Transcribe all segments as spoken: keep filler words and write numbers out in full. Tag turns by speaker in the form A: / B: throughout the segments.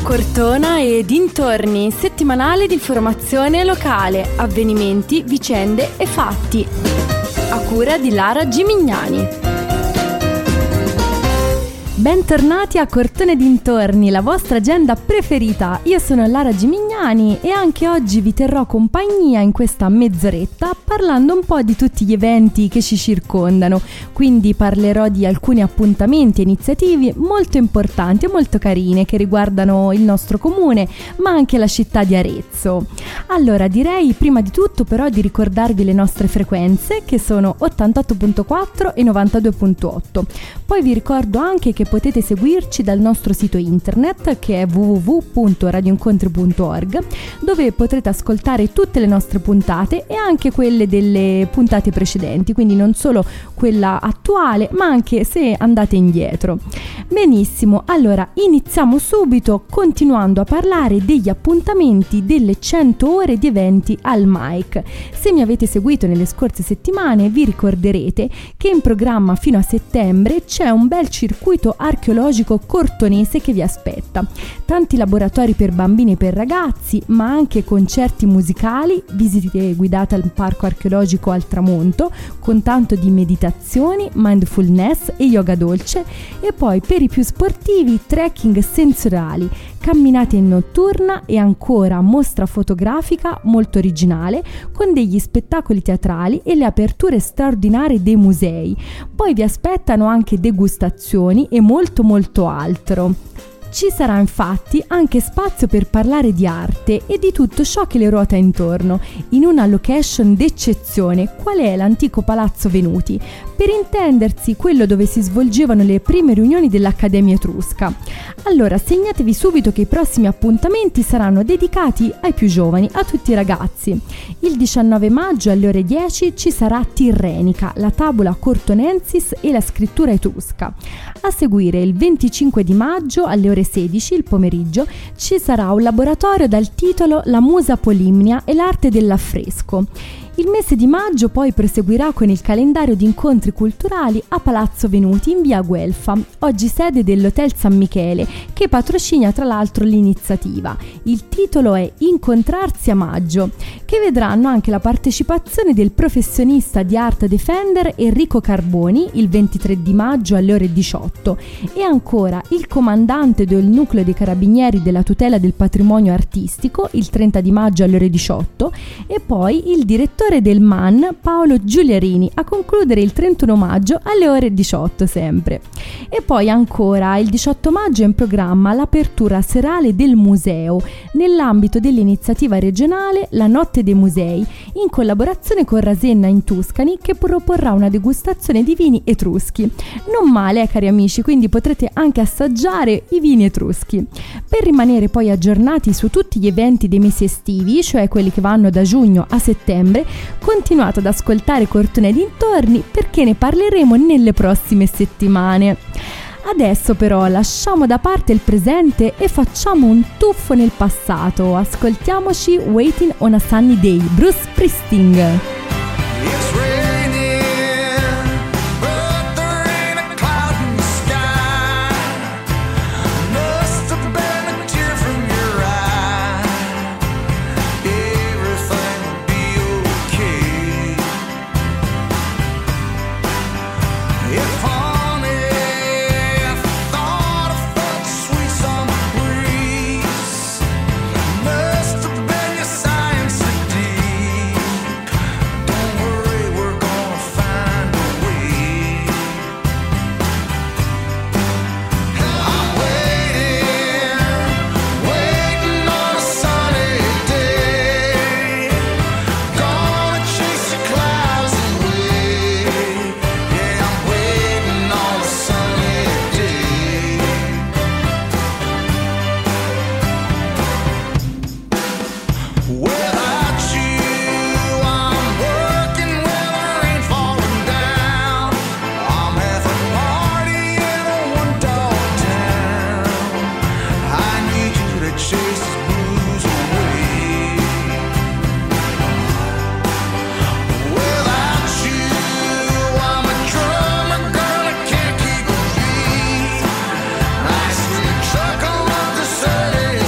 A: Cortona e dintorni, settimanale di informazione locale, avvenimenti, vicende e fatti. A cura di Lara Gimignani. Bentornati a Cortona e dintorni, la vostra agenda preferita. Io sono Lara Gimignani e anche oggi vi terrò compagnia in questa mezz'oretta parlando un po' di tutti gli eventi che ci circondano. Quindi parlerò di alcuni appuntamenti e iniziative molto importanti e molto carine che riguardano il nostro comune, ma anche la città di Arezzo. Allora direi prima di tutto però di ricordarvi le nostre frequenze, che sono ottantotto virgola quattro e novantadue virgola otto. Poi vi ricordo anche che potete seguirci dal nostro sito internet, che è w w w punto radio incontri punto org, dove potrete ascoltare tutte le nostre puntate e anche quelle delle puntate precedenti, quindi non solo quella attuale, ma anche se andate indietro. Benissimo, allora iniziamo subito continuando a parlare degli appuntamenti delle cento ore di eventi al M A I C. Se mi avete seguito nelle scorse settimane vi ricorderete che in programma fino a settembre c'è un bel circuito archeologico cortonese che vi aspetta. Tanti laboratori per bambini e per ragazzi, ma anche concerti musicali, visite guidate al parco archeologico al tramonto, con tanto di meditazioni, mindfulness e yoga dolce, e poi per i più sportivi trekking sensoriali, camminate in notturna e ancora mostra fotografica molto originale con degli spettacoli teatrali e le aperture straordinarie dei musei. Poi vi aspettano anche degustazioni e molto molto altro. Ci sarà infatti anche spazio per parlare di arte e di tutto ciò che le ruota intorno, in una location d'eccezione, qual è l'antico Palazzo Venuti, per intendersi quello dove si svolgevano le prime riunioni dell'Accademia Etrusca. Allora segnatevi subito che i prossimi appuntamenti saranno dedicati ai più giovani, a tutti i ragazzi. Il diciannove maggio alle ore dieci ci sarà Tirrenica, la tabula Cortonensis e la scrittura etrusca. A seguire il venticinque di maggio alle ore sedici, il pomeriggio, ci sarà un laboratorio dal titolo La Musa Polimnia e l'arte dell'affresco. Il mese di maggio poi proseguirà con il calendario di incontri culturali a Palazzo Venuti in via Guelfa, oggi sede dell'Hotel San Michele, che patrocina tra l'altro l'iniziativa. Il titolo è Incontrarsi a maggio, che vedranno anche la partecipazione del professionista di Art Defender Enrico Carboni il ventitré di maggio alle ore diciotto e ancora il comandante del nucleo dei carabinieri della tutela del patrimonio artistico il trenta di maggio alle ore diciotto e poi il direttore del M A N Paolo Giuliarini a concludere il trentuno maggio alle ore diciotto sempre. E poi ancora il diciotto maggio è in programma l'apertura serale del museo nell'ambito dell'iniziativa regionale La Notte dei Musei, in collaborazione con Rasenna in Tuscany, che proporrà una degustazione di vini etruschi. Non male, eh, cari amici, quindi potrete anche assaggiare i vini etruschi. Per rimanere poi aggiornati su tutti gli eventi dei mesi estivi, cioè quelli che vanno da giugno a settembre, continuate ad ascoltare Cortona e dintorni, perché ne parleremo nelle prossime settimane. Adesso però lasciamo da parte il presente e facciamo un tuffo nel passato. Ascoltiamoci Waiting on a Sunny Day, Bruce Springsteen.
B: Say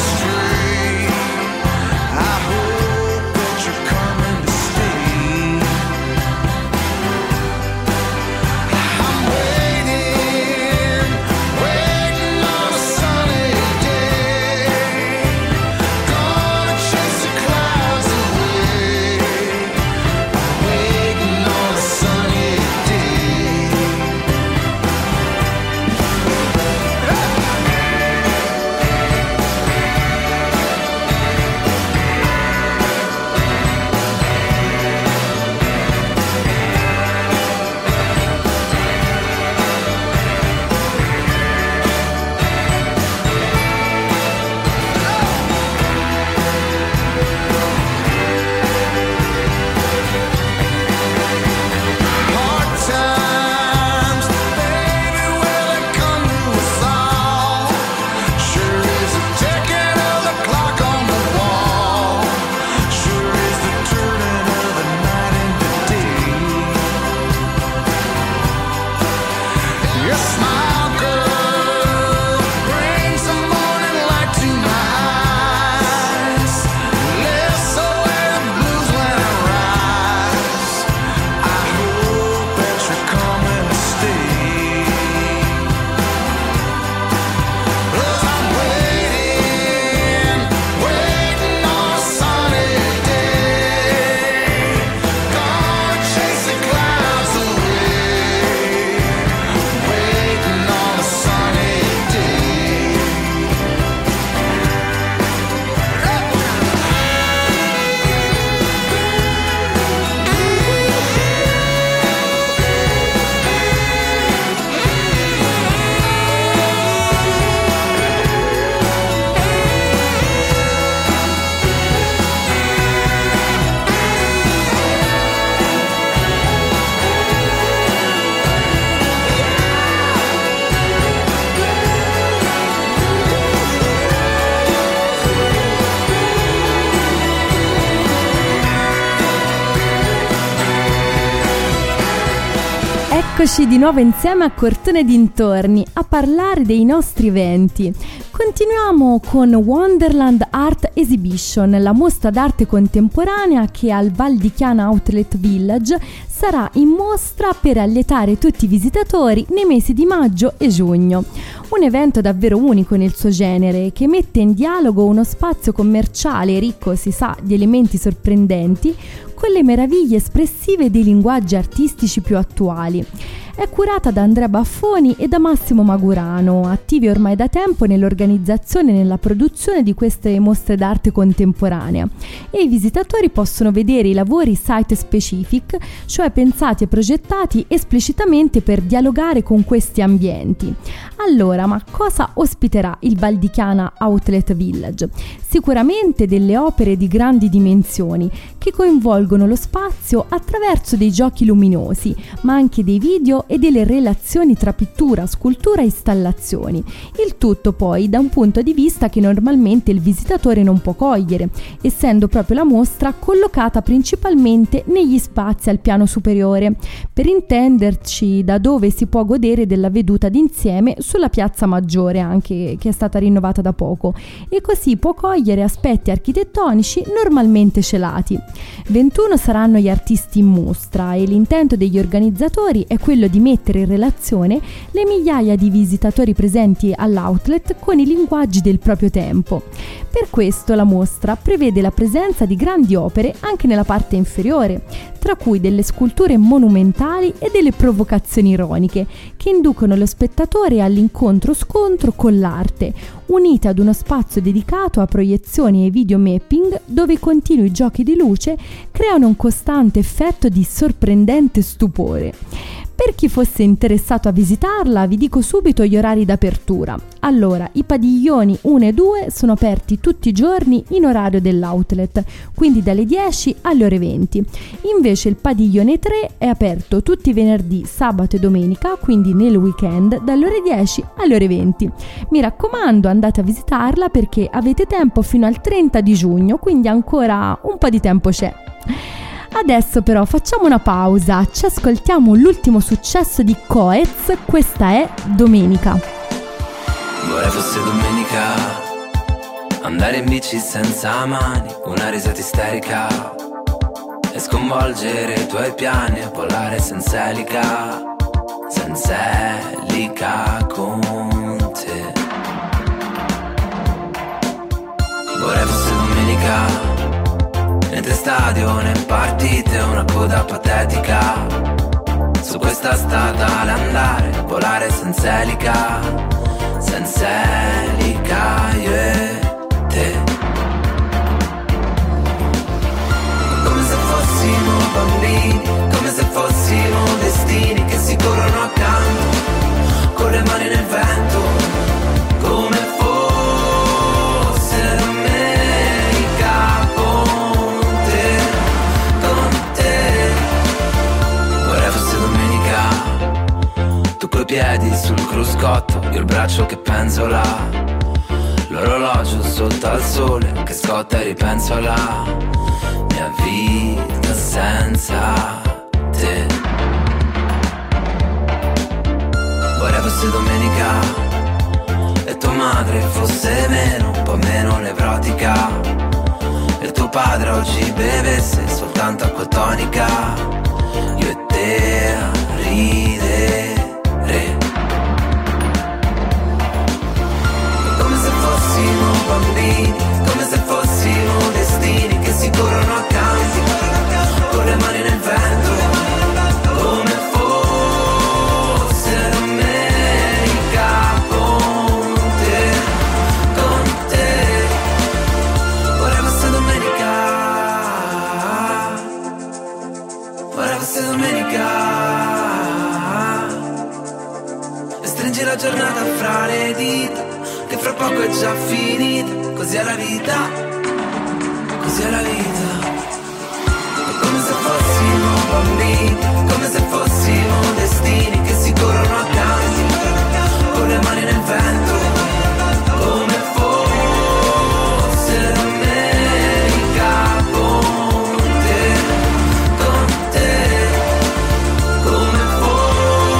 A: Eccoci di nuovo insieme a Cortone dintorni a parlare dei nostri eventi. Continuiamo con Wonderland Art Exhibition, la mostra d'arte contemporanea che al Val di Chiana Outlet Village sarà in mostra per allietare tutti i visitatori nei mesi di maggio e giugno. Un evento davvero unico nel suo genere che mette in dialogo uno spazio commerciale ricco, si sa, di elementi sorprendenti con le meraviglie espressive dei linguaggi artistici più attuali. È curata da Andrea Baffoni e da Massimo Magurano, attivi ormai da tempo nell'organizzazione e nella produzione di queste mostre d'arte contemporanea, e i visitatori possono vedere i lavori site specific, cioè pensati e progettati esplicitamente per dialogare con questi ambienti. Allora, ma cosa ospiterà il Val di Chiana Outlet Village? Sicuramente delle opere di grandi dimensioni che coinvolgono lo spazio attraverso dei giochi luminosi, ma anche dei video e delle relazioni tra pittura, scultura e installazioni. Il tutto poi da un punto di vista che normalmente il visitatore non può cogliere, essendo proprio la mostra collocata principalmente negli spazi al piano superiore, per intenderci da dove si può godere della veduta d'insieme sulla piazza Maggiore, anche che è stata rinnovata da poco, e così può cogliere aspetti architettonici normalmente celati. ventuno saranno gli artisti in mostra e l'intento degli organizzatori è quello di mettere in relazione le migliaia di visitatori presenti all'outlet con i linguaggi del proprio tempo. Per questo la mostra prevede la presenza di grandi opere anche nella parte inferiore, tra cui delle sculture monumentali e delle provocazioni ironiche che inducono lo spettatore all'incontro-scontro con l'arte, unite ad uno spazio dedicato a proiezioni e video mapping dove i continui giochi di luce creano un costante effetto di sorprendente stupore. Per chi fosse interessato a visitarla, vi dico subito gli orari d'apertura. Allora, i padiglioni uno e due sono aperti tutti i giorni in orario dell'outlet, quindi dalle dieci alle ore venti. Invece il padiglione tre è aperto tutti i venerdì, sabato e domenica, quindi nel weekend, dalle ore dieci alle ore venti. Mi raccomando, andate a visitarla perché avete tempo fino al trenta di giugno, quindi ancora un po' di tempo c'è. Adesso però facciamo una pausa, ci ascoltiamo l'ultimo successo di Coez, questa è Domenica.
B: Vorrei fosse domenica, andare in bici senza mani, una risata isterica e sconvolgere i tuoi piani e volare senza elica, senza elica con te. Vorrei fosse domenica, niente stadio né partite, una coda patetica su questa strada all'andare, volare senza elica, senza elica io e te. Come se fossimo bambini, come se fossimo destini che si corrono accanto, con le mani nel vento, come coi piedi sul cruscotto, io il braccio che penzola, l'orologio sotto al sole che scotta e ripenso alla mia vita senza te. Vorrei fosse domenica e tua madre fosse meno, un po' meno nevrotica, e tuo padre oggi bevesse soltanto acqua tonica, io e te a ridere. Come se fossimo bambini, come se fossimo destini che si corrono accanto, con le mani nel vento, come fosse domenica con te, con te. Vorrei fosse domenica, vorrei fosse domenica. Stringi la giornata fra le dita, che fra poco è già finita. Così è la vita, così è la vita. È come se fossimo bambini, come se fossimo destini che si corrono accanto, con le mani nel vento, come fosse domenica con te, con te, come fosse.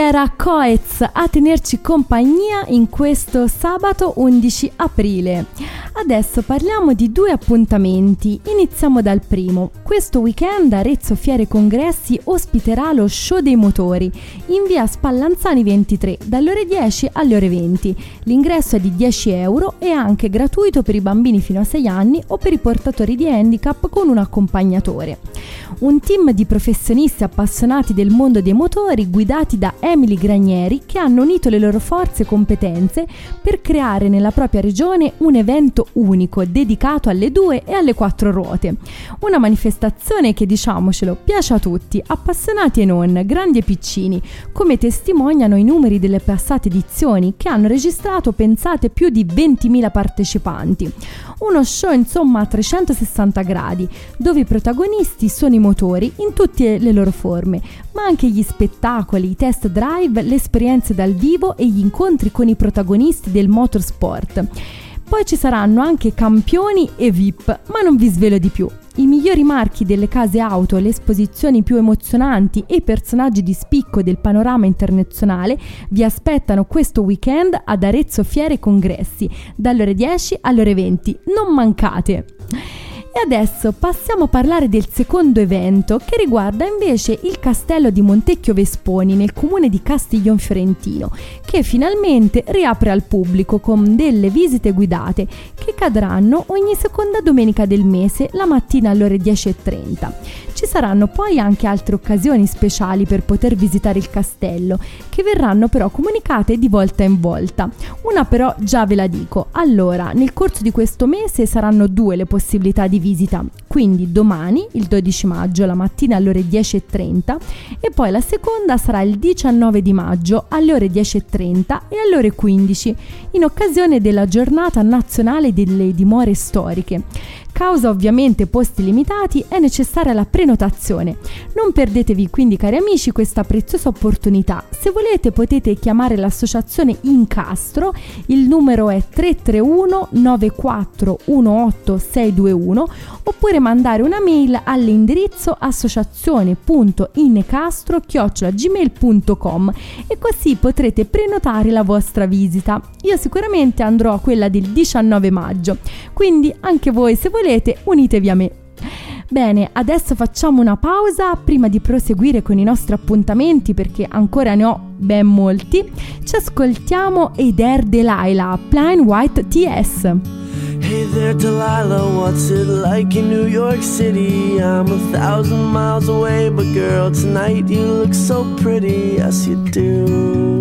A: era Coez a tenerci compagnia in questo sabato undici aprile. Adesso parliamo di due appuntamenti. Iniziamo dal primo. Questo weekend Arezzo Fiere Congressi ospiterà lo Show dei Motori in via Spallanzani ventitré dalle ore dieci alle ore venti. L'ingresso è di dieci euro e anche gratuito per i bambini fino a sei anni o per i portatori di handicap con un accompagnatore. Un team di professionisti appassionati del mondo dei motori guidati da Emily Granieri che hanno unito le loro forze e competenze per creare nella propria regione un evento unico dedicato alle due e alle quattro ruote. Una manifestazione che, diciamocelo, piace a tutti, appassionati e non, grandi e piccini, come testimoniano i numeri delle passate edizioni che hanno registrato, pensate, più di ventimila partecipanti. Uno show insomma a trecentosessanta gradi, dove i protagonisti sono i motori in tutte le loro forme, ma anche gli spettacoli, i test drive, le esperienze dal vivo e gli incontri con i protagonisti del motorsport. Poi ci saranno anche campioni e V I P, ma non vi svelo di più. I migliori marchi delle case auto, le esposizioni più emozionanti e i personaggi di spicco del panorama internazionale vi aspettano questo weekend ad Arezzo Fiere Congressi, dalle ore dieci alle ore venti. Non mancate! E adesso passiamo a parlare del secondo evento, che riguarda invece il castello di Montecchio Vesponi nel comune di Castiglion Fiorentino, che finalmente riapre al pubblico con delle visite guidate che cadranno ogni seconda domenica del mese la mattina alle ore dieci e trenta. Ci saranno poi anche altre occasioni speciali per poter visitare il castello, che verranno però comunicate di volta in volta. Una però già ve la dico. Allora, nel corso di questo mese saranno due le possibilità di visita, quindi domani, il dodici maggio, la mattina alle ore dieci e trenta, e poi la seconda sarà il diciannove di maggio alle ore dieci e trenta e alle ore quindici, in occasione della giornata nazionale delle dimore storiche. Causa ovviamente posti limitati, è necessaria la prenotazione. Non perdetevi quindi, cari amici, questa preziosa opportunità. Se volete potete chiamare l'associazione Incastro, il numero è tre tre uno nove quattro uno otto sei due uno, oppure mandare una mail all'indirizzo associazione punto incastro chiocciola gmail punto com e così potrete prenotare la vostra visita. Io sicuramente andrò a quella del diciannove maggio, quindi anche voi, se volete, unitevi a me. Bene, adesso facciamo una pausa prima di proseguire con i nostri appuntamenti, perché ancora ne ho ben molti. Ci ascoltiamo Eider Delilah, Plain White T S.
C: Hey there Delilah, what's it like in New York City? I'm a thousand miles away, but girl, tonight you look so pretty, yes you do.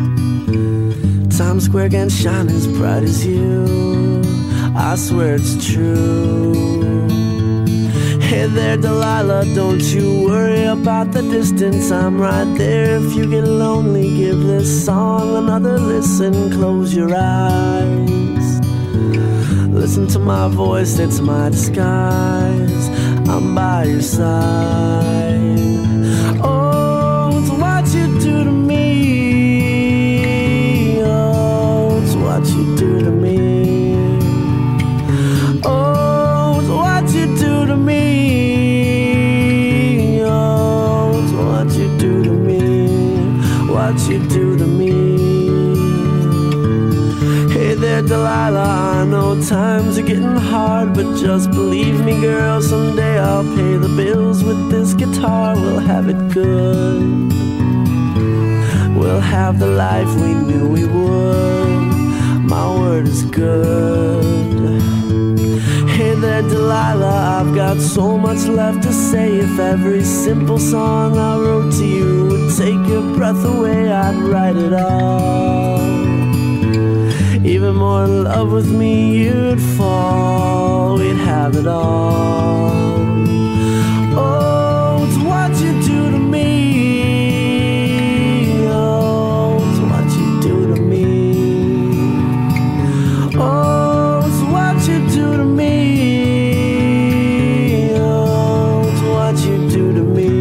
C: Times Square can shine as bright as you, I swear it's true. Hey there Delilah, don't you worry about the distance, I'm right there. If you get lonely, give this song another listen. Close your eyes, listen to my voice, it's my disguise, I'm by your side. Oh, it's what you do to me, oh, it's what you do to me, oh, it's what you do to me, oh, it's what you do to me, what you do to me. Hey there Delilah, I know times are getting hard, but just believe me girl, someday I'll pay the bills with this guitar. We'll have it good, we'll have the life we knew we would, my word is good. Hey there Delilah, I've got so much left to say. If every simple song I wrote to you would take your breath away, I'd write it all. Even more in love with me you'd fall, we'd have it all. Oh, it's what you do to me, oh, it's what you do to me, oh, it's what you do to me, oh, it's what you do to me.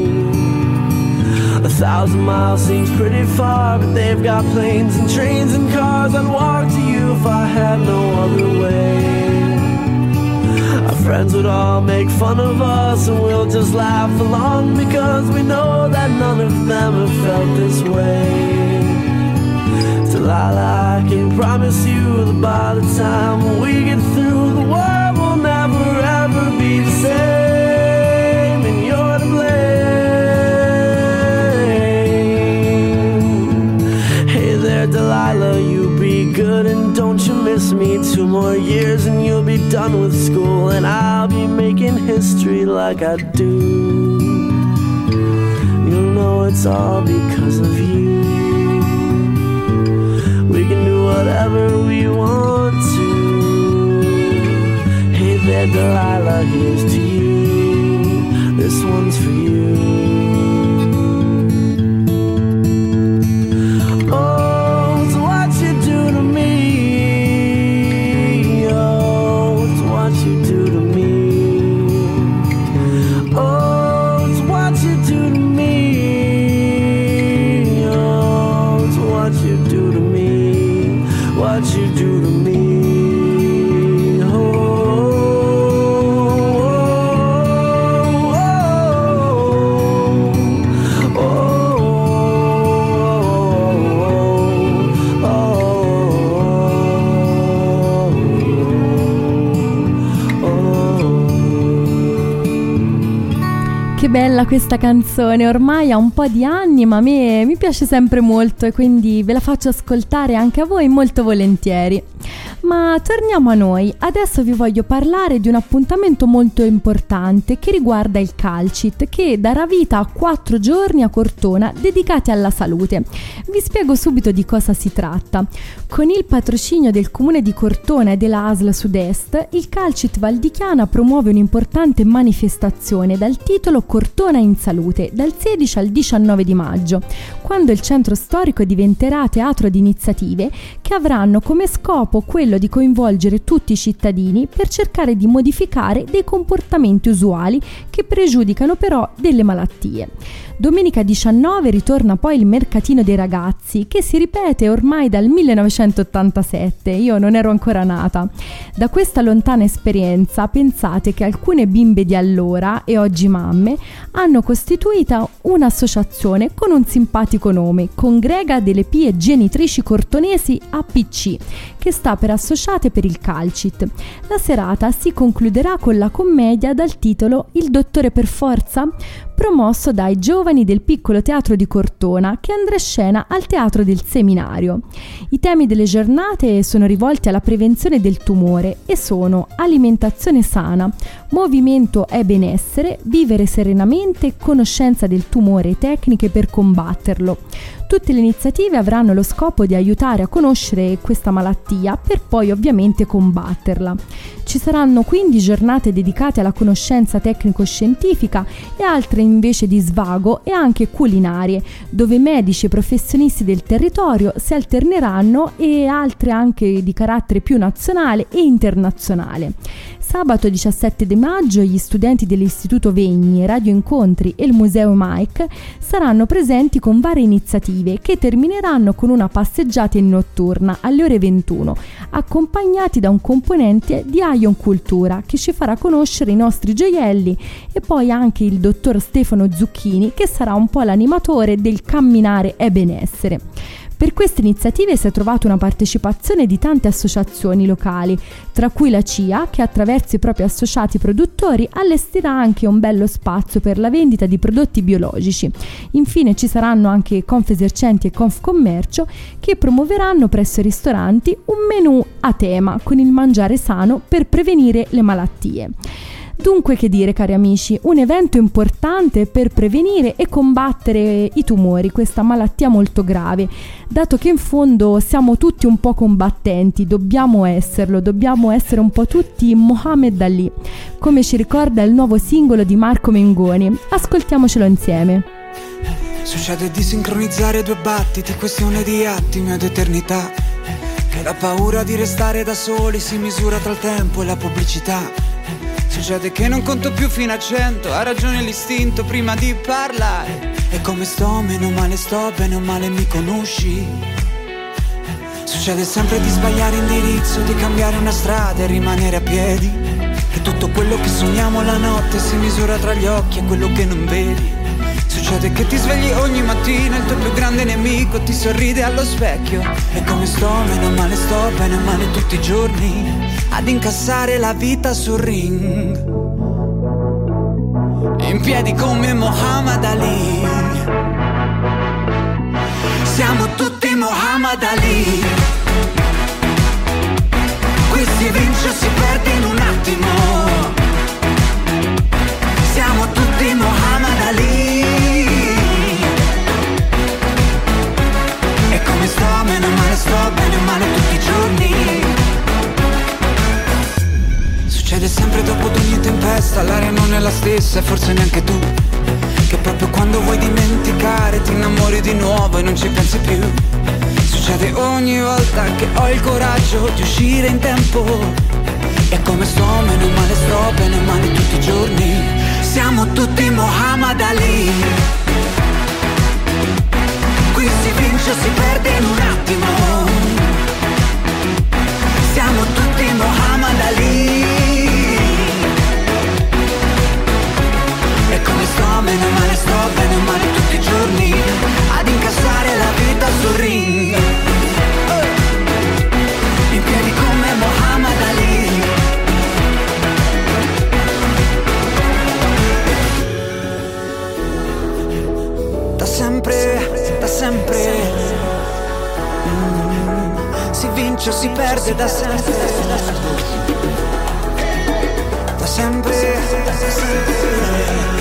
C: A thousand miles seems pretty far, but they've got planes and trains and cars. I'd walk to you if I had no other way. I've friends would all make fun of us, and we'll just laugh along because we know that none of them have felt this way. Delilah, I can promise you that by the time we get through, the world will never ever be the same, and you're to blame. Hey there, Delilah, you be good and don't you miss me. Two more years and you'll be done with school, and I'll be making history like I do. You'll know it's all because of you. We can do whatever we want to. Hey there, Delilah, here's to you. This one's for you. Oh, it's what you do to me. Oh, it's what you do to me. Oh, it's what you do to me. Oh, it's what you do to me. What you do to me. Oh, oh, oh, oh, oh, oh.
A: Che bella questa canzone, ormai ha un po' di anni ma a me mi piace sempre molto e quindi ve la faccio ascoltare anche a voi molto volentieri. Ma torniamo a noi, adesso vi voglio parlare di un appuntamento molto importante che riguarda il Calcit, che darà vita a quattro giorni a Cortona dedicati alla salute. Vi spiego subito di cosa si tratta. Con il patrocinio del comune di Cortona e della A S L Sud-Est, il Calcit Val di Chiana promuove un'importante manifestazione dal titolo Cortona in Salute, dal sedici al diciannove di maggio, quando il centro storico diventerà teatro di iniziative che avranno come scopo quello di coinvolgere tutti i cittadini per cercare di modificare dei comportamenti usuali che pregiudicano però delle malattie. Domenica diciannove ritorna poi il Mercatino dei Ragazzi, che si ripete ormai dal millenovecentottantasette, io non ero ancora nata. Da questa lontana esperienza pensate che alcune bimbe di allora, e oggi mamme, hanno costituito un'associazione con un simpatico nome, Congrega delle Pie Genitrici Cortonesi A P C, che sta per Associate per il Calcit. La serata si concluderà con la commedia dal titolo Il dottore per forza, promosso dai giovani del piccolo teatro di Cortona, che andrà a scena al Teatro del Seminario. I temi delle giornate sono rivolti alla prevenzione del tumore e sono alimentazione sana, movimento e benessere, vivere serenamente, conoscenza del tumore e tecniche per combatterlo. Tutte le iniziative avranno lo scopo di aiutare a conoscere questa malattia per poi ovviamente combatterla. Ci saranno quindi giornate dedicate alla conoscenza tecnico-scientifica e altre invece di svago e anche culinarie, dove medici e professionisti del territorio si alterneranno e altre anche di carattere più nazionale e internazionale. Sabato diciassette di maggio gli studenti dell'Istituto Vegni, Radio Incontri e il Museo Mike saranno presenti con varie iniziative che termineranno con una passeggiata in notturna alle ore ventuno, accompagnati da un componente di Ion Cultura che ci farà conoscere i nostri gioielli, e poi anche il dottor Stefano Zucchini che sarà un po' l'animatore del Camminare e Benessere. Per queste iniziative si è trovata una partecipazione di tante associazioni locali, tra cui la C I A, che attraverso i propri associati produttori allestirà anche un bello spazio per la vendita di prodotti biologici. Infine ci saranno anche Confesercenti e Confcommercio che promuoveranno presso i ristoranti un menù a tema con il mangiare sano per prevenire le malattie. Dunque, che dire, cari amici, un evento importante per prevenire e combattere i tumori, questa malattia molto grave, dato che in fondo siamo tutti un po' combattenti, dobbiamo esserlo, dobbiamo essere un po' tutti Mohammed Ali, come ci ricorda il nuovo singolo di Marco Mengoni. Ascoltiamocelo insieme.
B: Succede di sincronizzare due battiti, questione di attimi ed eternità, che la paura di restare da soli si misura tra il tempo e la pubblicità. Succede che non conto più fino a cento, ha ragione l'istinto prima di parlare. E come sto, meno male sto, bene o male mi conosci. Succede sempre di sbagliare indirizzo, di cambiare una strada e rimanere a piedi, che tutto quello che sogniamo la notte si misura tra gli occhi e quello che non vedi. Succede che ti svegli ogni mattina, il tuo più grande nemico ti sorride allo specchio. E come sto, meno male sto, bene o male tutti i giorni, ad incassare la vita sul ring, in piedi come Muhammad Ali. Siamo tutti Muhammad Ali. Qui si vince o si perde in un attimo. Siamo tutti Muhammad Ali. E come sto, meno male sto, bene o male tutti i giorni. Succede sempre dopo ad ogni tempesta, l'aria non è la stessa e forse neanche tu, che proprio quando vuoi dimenticare ti innamori di nuovo e non ci pensi più. Succede ogni volta che ho il coraggio di uscire in tempo. E come sto, meno male sto, bene o male tutti i giorni. Siamo tutti Muhammad Ali. Qui si vince o si perde in un attimo. Siamo tutti Muhammad Ali. E come sto, meno male sto, bene o male tutti i giorni, ad incassare la vita sul ring, in piedi come Muhammad Ali. Da sempre, da sempre, mm, si vince o si perde da sempre. Da sempre, da sempre.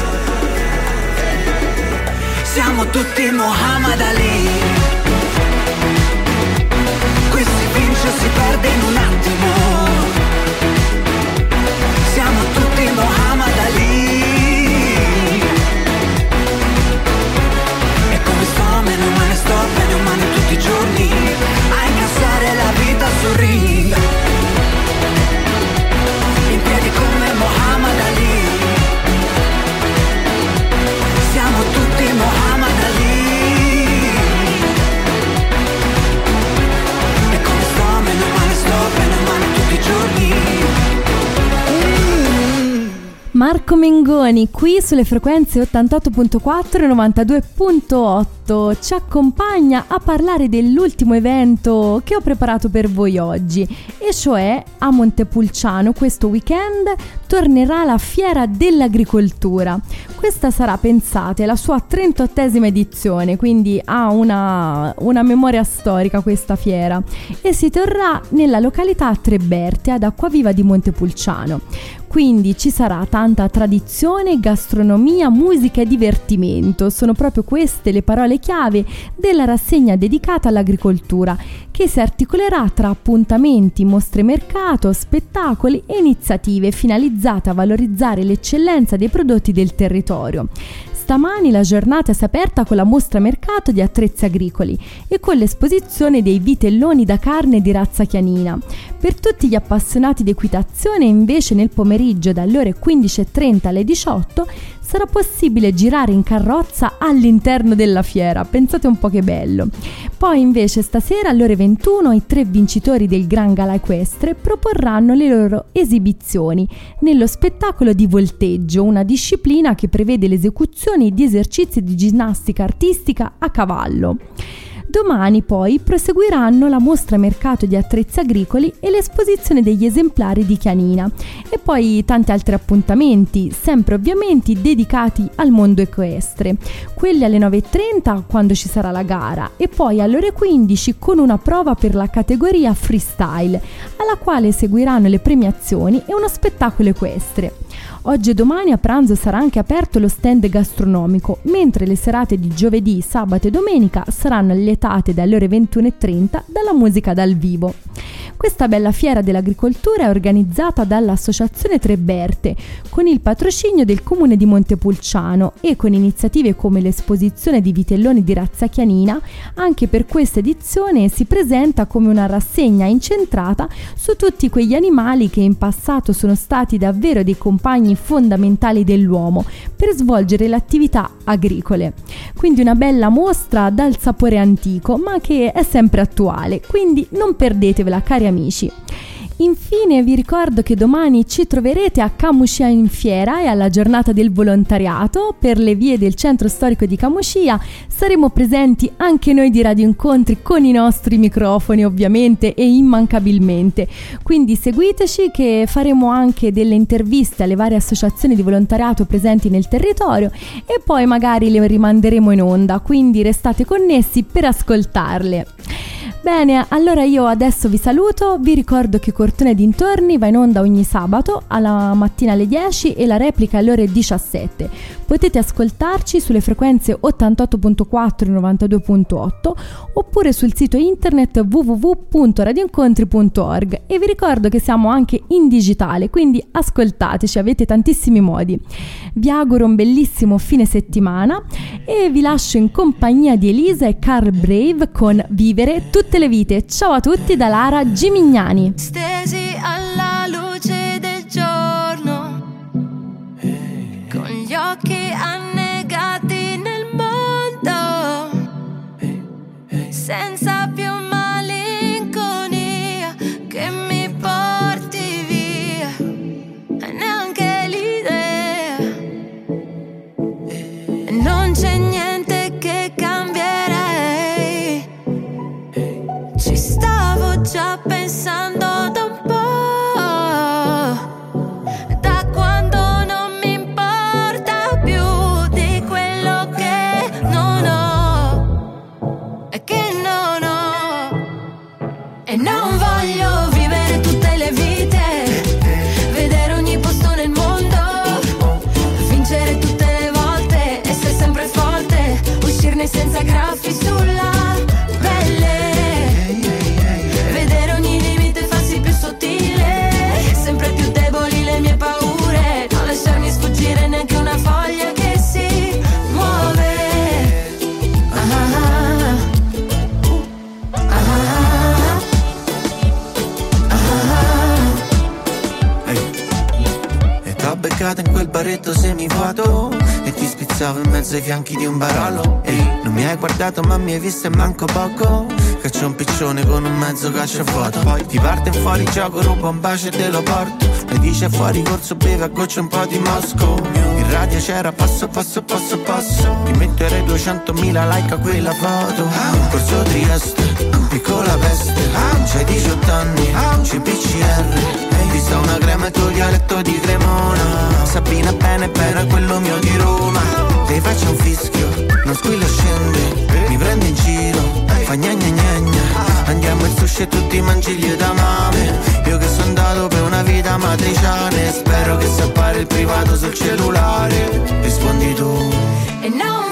B: Siamo tutti Muhammad Ali. Qui si vince o si perde in un attimo. Siamo tutti Muhammad Ali. E come sto, meno male sto, bene o male tutti i giorni, a incassare la vita sul ring, in piedi come Muhammad Ali. Siamo tutti Muhammad Ali. E come sto, meno male sto, bene o male tutti i giorni. mm.
A: Marco Mengoni qui sulle frequenze ottantotto virgola quattro e novantadue virgola otto ci accompagna a parlare dell'ultimo evento che ho preparato per voi oggi, e cioè a Montepulciano questo weekend tornerà la Fiera dell'Agricoltura. Questa sarà, pensate, la sua trentottesima edizione, quindi ha una, una memoria storica questa fiera, e si terrà nella località Treberte ad Acquaviva di Montepulciano. Quindi ci sarà tanta tradizione, gastronomia, musica e divertimento. Sono proprio queste le parole chiave della rassegna dedicata all'agricoltura, che si articolerà tra appuntamenti, mostre mercato, spettacoli e iniziative finalizzate a valorizzare l'eccellenza dei prodotti del territorio. Stamani la giornata si è aperta con la mostra mercato di attrezzi agricoli e con l'esposizione dei vitelloni da carne di razza chianina. Per tutti gli appassionati di equitazione, invece, nel pomeriggio dalle ore quindici e trenta alle diciotto sarà possibile girare in carrozza all'interno della fiera. Pensate un po' che bello. Poi invece stasera alle ore ventuno i tre vincitori del Gran Gala Equestre proporranno le loro esibizioni nello spettacolo di volteggio, una disciplina che prevede l'esecuzione di esercizi di ginnastica artistica a cavallo. Domani poi proseguiranno la mostra mercato di attrezzi agricoli e l'esposizione degli esemplari di Chianina, e poi tanti altri appuntamenti, sempre ovviamente dedicati al mondo equestre, quelli alle nove e trenta quando ci sarà la gara, e poi alle ore quindici con una prova per la categoria freestyle, alla quale seguiranno le premiazioni e uno spettacolo equestre. Oggi e domani a pranzo sarà anche aperto lo stand gastronomico, mentre le serate di giovedì, sabato e domenica saranno allietate dalle ore ventuno e trenta dalla musica dal vivo. Questa bella fiera dell'agricoltura è organizzata dall'Associazione Treberte con il patrocinio del Comune di Montepulciano e con iniziative come l'esposizione di vitelloni di razza chianina. Anche per questa edizione si presenta come una rassegna incentrata su tutti quegli animali che in passato sono stati davvero dei compagni fondamentali dell'uomo per svolgere le attività agricole. Quindi una bella mostra dal sapore antico ma che è sempre attuale, quindi non perdetevela, cari amici. Infine vi ricordo che domani ci troverete a Camuscia in fiera e alla giornata del volontariato per le vie del centro storico di Camuscia. Saremo presenti anche noi di Radio Incontri con i nostri microfoni ovviamente e immancabilmente, quindi seguiteci che faremo anche delle interviste alle varie associazioni di volontariato presenti nel territorio e poi magari le rimanderemo in onda, quindi restate connessi per ascoltarle. Bene, allora io adesso vi saluto, vi ricordo che Cortone dintorni va in onda ogni sabato alla mattina alle dieci e la replica alle ore diciassette. Potete ascoltarci sulle frequenze ottantotto virgola quattro e novantadue virgola otto oppure sul sito internet w w w punto radio incontri punto org e vi ricordo che siamo anche in digitale, quindi ascoltateci, avete tantissimi modi. Vi auguro un bellissimo fine settimana e vi lascio in compagnia di Elisa e Carl Brave con Vivere tutte le vite. Ciao a tutti da Lara Gimignani.
D: Stesi alla luce del giorno, con gli occhi annegati nel mondo, senza più malinconia che mi porti via, e neanche l'idea, non c'è niente che cambierei, ci stavo già pensando da un po', da quando non mi importa più di quello che non ho e che non ho, e non voglio vivere tutte le vite, vedere ogni posto nel mondo, vincere tutte le volte, essere sempre forte, uscirne senza graffi sulla pelle, vedere ogni limite farsi più sottile, sempre più deboli le mie paure, non lasciarmi sfuggire neanche una foglia che si muove. Ah, ah, ah, ah, ah.
E: Ehi. E t'ho beccato in quel baretto semivuoto e ti spizzavo in mezzo ai fianchi di un barolo. Ehi, non mi hai guardato ma mi hai visto e manco poco, caccio un piccione con un mezzo cacciafoto. Poi ti parte fuori gioco, rubo un bacio e te lo porto, mi dice fuori corso beve a goccia un po' di Mosco. In radio c'era passo passo passo passo, ti metterei duecentomila like a quella foto. Corso Trieste, piccola peste, c'hai diciotto anni, c'è P C R, ti sta una crema e tuo dialetto di Cremona. Sabina bene bene quello mio di Roma, ti faccio un fischio, non squilla scende, mi prende in giro, fa gna gna gna gna. Andiamo in sushi e tutti mangi gli edamame, io che sono andato per una vita matriciana e spero che si appare il privato sul cellulare. Rispondi tu
D: E non